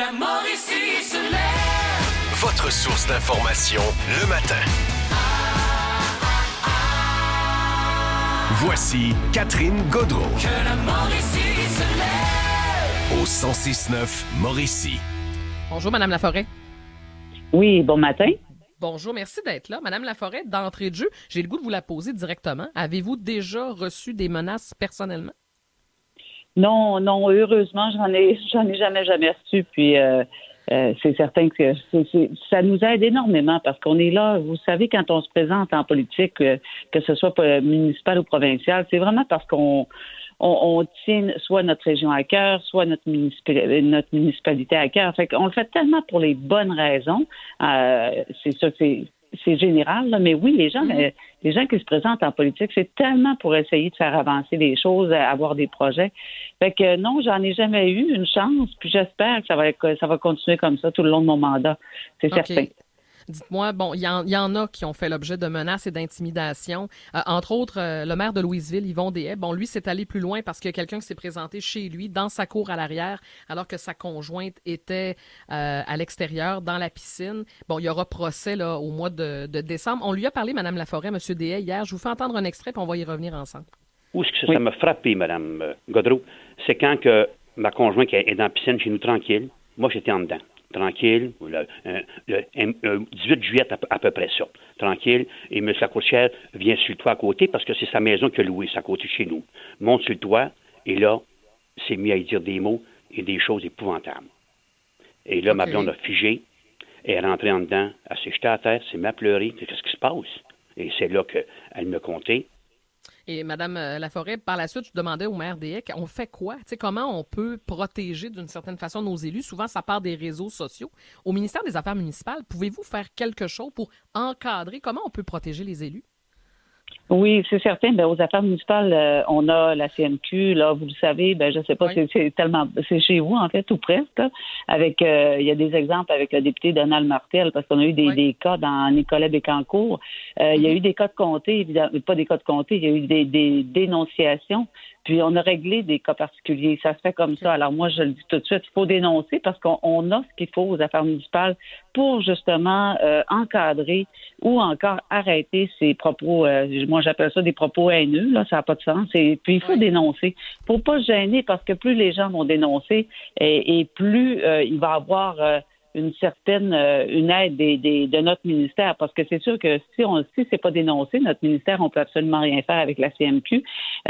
la Mauricie se lève. Votre source d'information le matin. Voici Catherine Gaudreau. Que la Mauricie se lève. Au 106.9 Mauricie. Bonjour, Madame Laforêt. Oui, bon matin. Bonjour, merci d'être là. Madame Laforêt, d'entrée de jeu, j'ai le goût de vous la poser directement. Avez-vous déjà reçu des menaces personnellement? Non, heureusement, j'en ai jamais reçu. Puis c'est certain que ça nous aide énormément parce qu'on est là. Vous savez, quand on se présente en politique, que ce soit municipal ou provincial, c'est vraiment parce qu'on tient soit notre région à cœur, soit notre municipalité à cœur. Fait qu'on le fait tellement pour les bonnes raisons. C'est sûr que c'est général, là, mais oui, les gens qui se présentent en politique, c'est tellement pour essayer de faire avancer les choses, avoir des projets. Fait que non, j'en ai jamais eu une chance, puis j'espère que ça va continuer comme ça tout le long de mon mandat. C'est certain. Dites-moi, bon, il y en a qui ont fait l'objet de menaces et d'intimidations. Entre autres, le maire de Louisville, Yvon Deshaies. Bon, lui, c'est allé plus loin parce qu'il y a quelqu'un qui s'est présenté chez lui, dans sa cour à l'arrière, alors que sa conjointe était à l'extérieur, dans la piscine. Bon, il y aura procès là au mois de décembre. On lui a parlé, Madame Laforêt, Monsieur Deshaies, hier. Je vous fais entendre un extrait, puis on va y revenir ensemble. Où est-ce que ça m'a frappé, Madame Gaudreau? C'est quand que ma conjointe est dans la piscine chez nous, tranquille. Moi, j'étais en dedans. Tranquille, le 18 juillet à peu près ça, tranquille, et M. Lacourcière vient sur le toit à côté parce que c'est sa maison qu'il a louée, c'est à côté de chez nous, monte sur le toit, et là, s'est mis à y dire des mots et des choses épouvantables. Et là, ma blonde a figé, elle est rentrée en dedans, elle s'est jetée à terre, s'est mise à pleurer, qu'est-ce qui se passe? Et c'est là qu'elle me contait. Et Madame Laforêt, par la suite, je demandais au maire Deshaies, on fait quoi? Tu sais, comment on peut protéger d'une certaine façon nos élus? Souvent, ça part des réseaux sociaux. Au ministère des Affaires municipales, pouvez-vous faire quelque chose pour encadrer? Comment on peut protéger les élus? Oui, c'est certain. Ben, aux affaires municipales, on a la CMQ, là, vous le savez, je sais pas, c'est chez vous, en fait, tout presque, là, avec, il y a des exemples avec le député Donald Martel, parce qu'on a eu des cas dans Nicolas Bécancour. Il y a eu des cas de comté, évidemment, pas des cas de comté, il y a eu des dénonciations, puis on a réglé des cas particuliers. Ça se fait comme ça. Alors moi, je le dis tout de suite, il faut dénoncer parce qu'on a ce qu'il faut aux affaires municipales pour justement encadrer ou encore arrêter ces propos, moi j'appelle ça des propos haineux, là, ça n'a pas de sens. Et puis il faut dénoncer. Il ne faut pas se gêner parce que plus les gens vont dénoncer et plus il va y avoir une certaine une aide de notre ministère, parce que c'est sûr que si c'est pas dénoncé, notre ministère, on peut absolument rien faire avec la CMQ.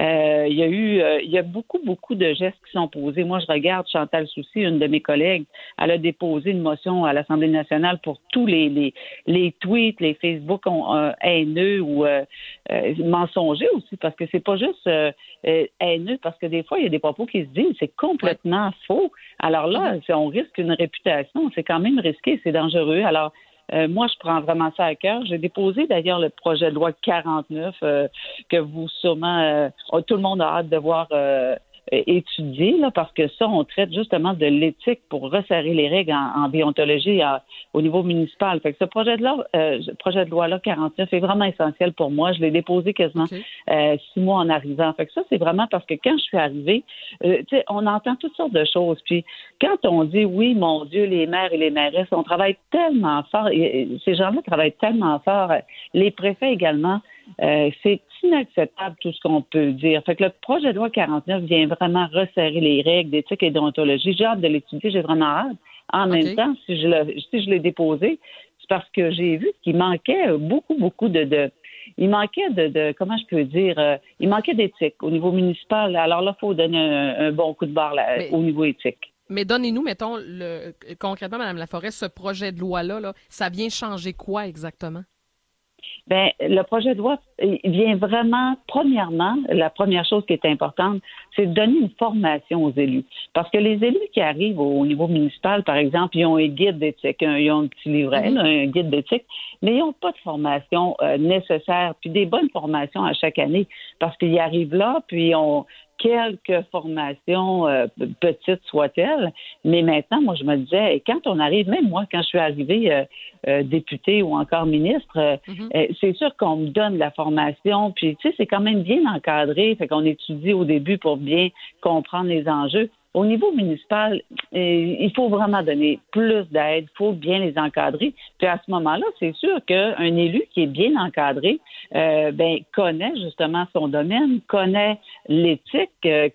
Il y a beaucoup de gestes qui sont posés. Moi, je regarde Chantal Soucy, une de mes collègues, elle a déposé une motion à l'Assemblée nationale pour tous les tweets, les Facebook haineux ou mensongers aussi, parce que c'est pas juste haineux, parce que des fois, il y a des propos qui se disent, c'est complètement faux. Alors là, on risque une réputation, c'est quand même risqué, c'est dangereux. Alors, moi, je prends vraiment ça à cœur. J'ai déposé d'ailleurs le projet de loi 49 que vous sûrement, tout le monde a hâte de voir étudier, là, parce que ça, on traite justement de l'éthique pour resserrer les règles en déontologie au niveau municipal. Fait que ce projet de loi-là 49 est vraiment essentiel pour moi. Je l'ai déposé quasiment 6 mois en arrivant. Fait que ça, c'est vraiment parce que quand je suis arrivée, on entend toutes sortes de choses. Puis quand on dit, oui, mon Dieu, les maires et les mairesses, on travaille tellement fort, et ces gens-là travaillent tellement fort, les préfets également, c'est inacceptable tout ce qu'on peut dire. Fait que le projet de loi 49 vient vraiment resserrer les règles d'éthique et déontologie. J'ai hâte de l'étudier, j'ai vraiment hâte. En même temps, si je l'ai déposé, c'est parce que j'ai vu qu'il manquait beaucoup il manquait de comment je peux dire, il manquait d'éthique au niveau municipal. Alors là, il faut donner un bon coup de barre au niveau éthique. Mais donnez-nous, mettons, concrètement, Mme Laforêt, ce projet de loi-là, ça vient changer quoi exactement? Bien, le projet de loi vient vraiment, premièrement, la première chose qui est importante, c'est de donner une formation aux élus. Parce que les élus qui arrivent au niveau municipal, par exemple, ils ont un guide d'éthique, ils ont un petit livret, un guide d'éthique, mais ils n'ont pas de formation nécessaire, puis des bonnes formations à chaque année, parce qu'ils arrivent là, puis ils ont quelques formations, petites soient-elles, mais maintenant, moi, je me disais, quand on arrive, même moi, quand je suis arrivée députée ou encore ministre, c'est sûr qu'on me donne la formation, puis tu sais, c'est quand même bien encadré, fait qu'on étudie au début pour bien comprendre les enjeux. Au niveau municipal, il faut vraiment donner plus d'aide, il faut bien les encadrer. Puis à ce moment-là, c'est sûr qu'un élu qui est bien encadré, connaît justement son domaine, connaît l'éthique,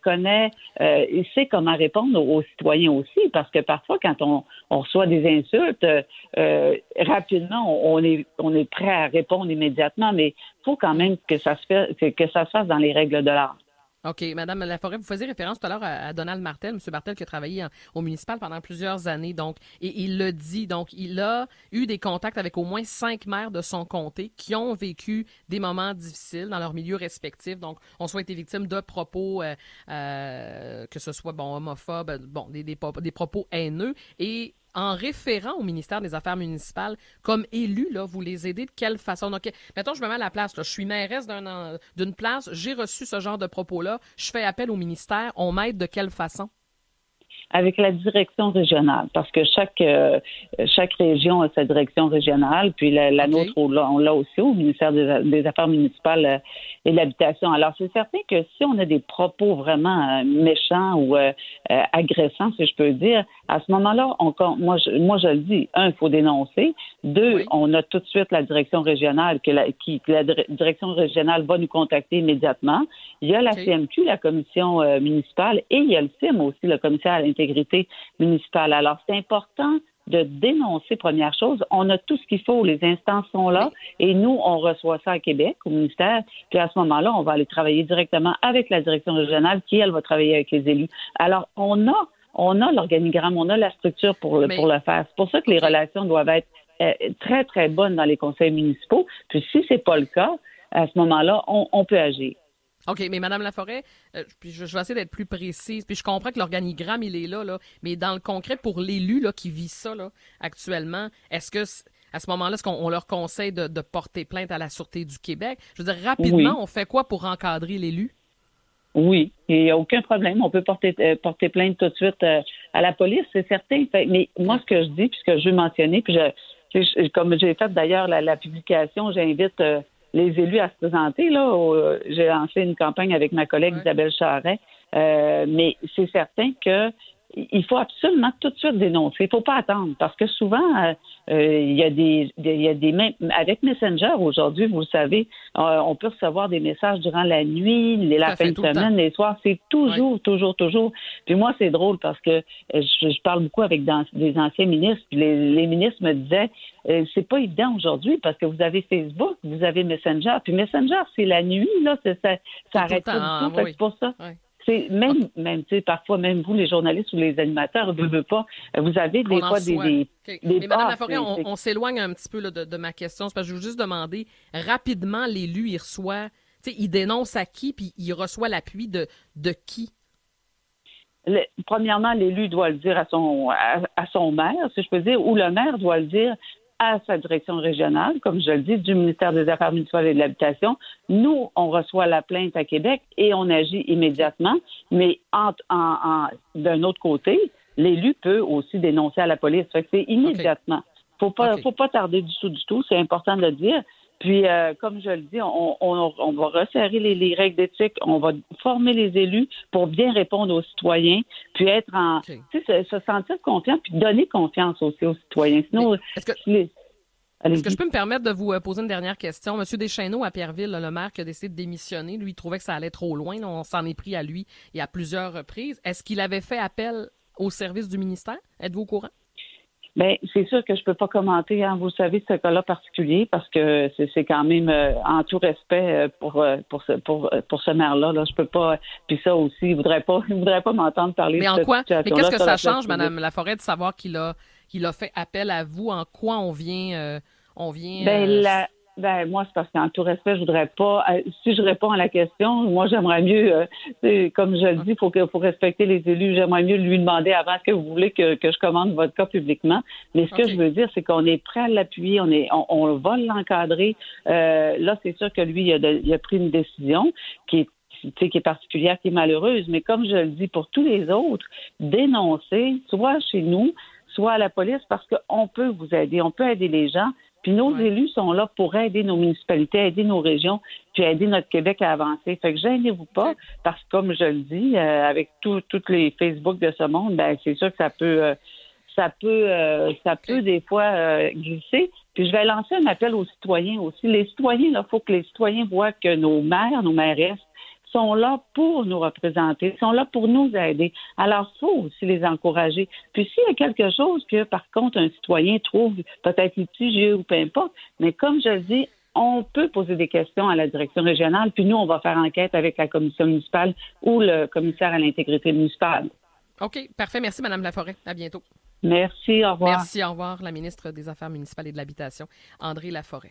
il sait comment répondre aux citoyens aussi, parce que parfois, quand on reçoit des insultes, rapidement, on est prêt à répondre immédiatement, mais il faut quand même que ça se fasse dans les règles de l'art. OK. Madame Laforêt, vous faisiez référence tout à l'heure à Donald Martel, M. Martel qui a travaillé au municipal pendant plusieurs années, donc, et il le dit, donc, il a eu des contacts avec au moins 5 maires de son comté qui ont vécu des moments difficiles dans leur milieu respectif, donc, ont soit été victimes de propos, que ce soit, homophobes, des propos haineux, et en référant au ministère des Affaires municipales, comme élu, là, vous les aidez de quelle façon? Donc, mettons, je me mets à la place, là, je suis mairesse d'une place, j'ai reçu ce genre de propos-là, je fais appel au ministère, on m'aide de quelle façon? Avec la direction régionale, parce que chaque région a sa direction régionale, puis la nôtre, on l'a aussi au ministère des Affaires municipales et de l'Habitation. Alors, c'est certain que si on a des propos vraiment méchants ou agressants, si je peux dire, à ce moment-là, moi je le dis, il faut dénoncer. 2, on a tout de suite la direction régionale, la direction régionale va nous contacter immédiatement. Il y a la CMQ, la commission municipale, et il y a le CIM aussi, le commissaire à l'intégrité municipale. Alors, c'est important de dénoncer, première chose. On a tout ce qu'il faut, les instances sont là, et nous, on reçoit ça à Québec, au ministère, puis à ce moment-là, on va aller travailler directement avec la direction régionale, qui, elle, va travailler avec les élus. Alors, on a l'organigramme, on a la structure pour le faire. C'est pour ça que les relations doivent être très, très bonnes dans les conseils municipaux. Puis si c'est pas le cas, à ce moment-là, on peut agir. OK, mais Mme Laforêt, puis je vais essayer d'être plus précise, puis je comprends que l'organigramme, il est là, mais dans le concret, pour l'élu là, qui vit ça là, actuellement, est-ce que à ce moment-là, est-ce qu'on leur conseille de porter plainte à la Sûreté du Québec? Je veux dire, rapidement, on fait quoi pour encadrer l'élu? Oui, il n'y a aucun problème. On peut porter plainte tout de suite à la police, c'est certain. Mais moi, ce que je dis, puis ce que je veux mentionner, puis comme j'ai fait d'ailleurs la publication, j'invite les élus à se présenter. Là, j'ai lancé une campagne avec ma collègue Isabelle Charret, mais c'est certain que il faut absolument tout de suite dénoncer. Il ne faut pas attendre parce que souvent, il y a des avec Messenger aujourd'hui, vous le savez, on peut recevoir des messages durant la nuit, la fin de semaine, les soirs. C'est toujours. Puis moi, c'est drôle parce que je parle beaucoup avec des anciens ministres. Puis les ministres me disaient, c'est pas évident aujourd'hui parce que vous avez Facebook, vous avez Messenger. Puis Messenger, c'est la nuit, là, ça arrête pas du tout. C'est pour ça. Oui. C'est même tu sais, parfois, même vous, les journalistes ou les animateurs, vous avez des fois des mais Mme Laforêt, on s'éloigne un petit peu là, de ma question. C'est parce que je veux juste demander, rapidement, l'élu, il reçoit, tu sais, il dénonce à qui, puis il reçoit l'appui de qui? Premièrement, l'élu doit le dire à son maire, si je peux dire, ou le maire doit le dire à sa direction régionale, comme je le dis, du ministère des Affaires municipales et de l'Habitation. Nous, on reçoit la plainte à Québec et on agit immédiatement. Mais d'un autre côté, l'élu peut aussi dénoncer à la police. Fait que c'est immédiatement. Faut pas tarder du tout. C'est important de le dire. Puis, comme je le dis, on va resserrer les règles d'éthique, on va former les élus pour bien répondre aux citoyens, puis être tu sais, se sentir confiant, puis donner confiance aussi aux citoyens. Sinon, est-ce que je peux me permettre de vous poser une dernière question? Monsieur Deschêneaux, à Pierreville, le maire qui a décidé de démissionner, lui, il trouvait que ça allait trop loin. Là, on s'en est pris à lui et à plusieurs reprises. Est-ce qu'il avait fait appel au service du ministère? Êtes-vous au courant? Bien, c'est sûr que je peux pas commenter, hein, vous le savez, ce cas-là particulier, parce que c'est quand même en tout respect pour ce maire-là. Là, je peux pas. Puis ça aussi, il voudrait pas m'entendre parler. Mais de en cette quoi? situation-là. Mais qu'est-ce que ça change, Mme Laforêt, de savoir qu'il a fait appel à vous? En quoi on vient moi, c'est parce qu'en tout respect, je voudrais pas. Si je réponds à la question, moi, j'aimerais mieux, comme je le dis, il faut respecter les élus. J'aimerais mieux lui demander avant est-ce que vous voulez que je commande votre cas publiquement. Mais ce que je veux dire, c'est qu'on est prêt à l'appuyer, on va l'encadrer. Là, c'est sûr que lui, il a pris une décision qui est particulière, qui est malheureuse. Mais comme je le dis, pour tous les autres, dénoncer, soit chez nous, soit à la police, parce qu'on peut vous aider, on peut aider les gens. Puis nos Ouais. élus sont là pour aider nos municipalités, aider nos régions, puis aider notre Québec à avancer. Fait que gênez-vous pas, Ok. parce que comme je le dis, avec toutes les Facebook de ce monde, ben c'est sûr que ça peut des fois glisser. Puis je vais lancer un appel aux citoyens aussi. Les citoyens, il faut que les citoyens voient que nos maires, nos mairesses sont là pour nous représenter, sont là pour nous aider. Alors, il faut aussi les encourager. Puis s'il y a quelque chose que, par contre, un citoyen trouve peut-être litigieux ou peu importe, mais comme je le dis, on peut poser des questions à la direction régionale, puis nous, on va faire enquête avec la commission municipale ou le commissaire à l'intégrité municipale. OK, parfait. Merci, Mme Laforêt. À bientôt. Merci, au revoir. Merci, au revoir. La ministre des Affaires municipales et de l'Habitation, André Laforêt.